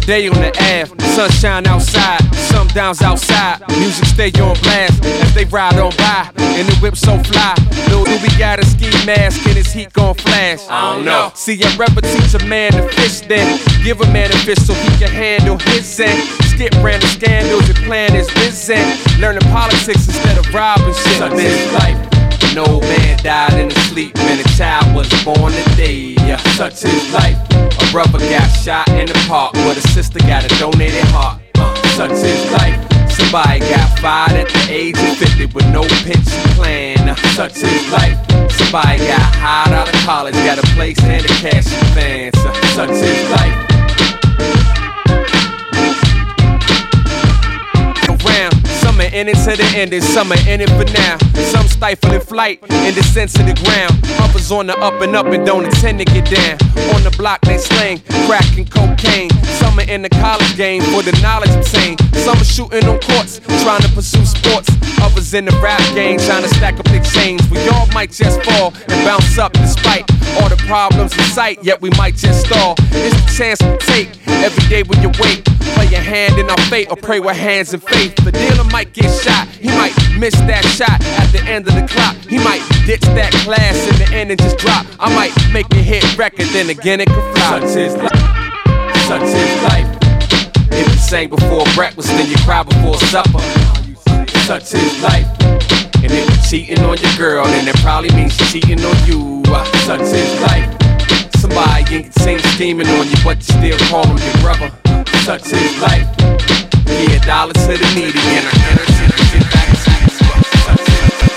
day on the Ave, sunshine outside, sundowns outside. Music stay on blast as they ride on by, and the whip so fly. Lil Doobie got a ski mask and his heat gon' flash. I don't know. See, I'd rather teach a man to fish than give a man a fish so he can handle his end. Skip random scandals and plan his business. Learning politics instead of robbing shit. Such is life. An old man died in his sleep, and a child was born today. Yeah, such is life. A brother got shot in the park, but a sister got a donated heart. Such is life. Somebody got fired at the age of 50 with no pension plan. Such is life. Somebody got hired out of college, got a place and a cash advance. Such is life. Some are in it to the end, and some are in it for now. Some stifling flight in the sense of the ground. Others on the up and don't intend to get down. On the block they slang crack and cocaine. Some are in the college game for the knowledge obtained. Some are shooting on courts, trying to pursue sports. Others in the rap game, trying to stack up their chains. We all might just fall and bounce up despite all the problems in sight, yet we might just stall. It's the chance we take every day when you wait. Play your hand in our fate or pray with hands in faith. The dealer might get shot, he might miss that shot at the end of the clock. He might ditch that class in the end and just drop. I might make a hit record, then again it could fly. Such is life. Such is life. If you sang before breakfast, then you cry before supper. Such is life. And if you're cheating on your girl, then that probably means she's cheating on you. Such is life. Somebody ain't seen scheming on you, but you still call him your brother. Such is life. Yeah, dollar to the needy and